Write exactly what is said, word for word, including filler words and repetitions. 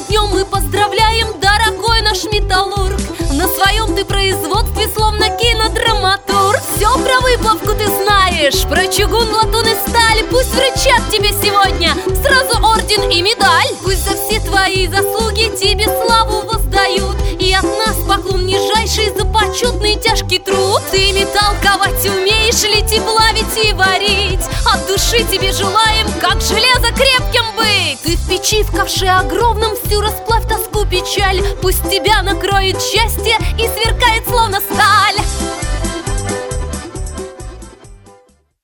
днем мы поздравляем, дорогой наш металлург. На своем ты производстве словно кинодраматург. Все про выплавку ты знаешь, про чугун, латун и сталь. Пусть вручат тебе сегодня сразу орден и медаль. Пусть за все твои заслуги тебе славу воздают, и от нас поклон нижайший за почетный тяжкий труд. Ты металл ковать умеешь, лить и плавить и варить. От души тебе желаем, как железо, крепким быть. Ты в печи, в ковше огромном всю расплавь тоску, печаль. Пусть тебя накроет счастье и сверкает словно сталь.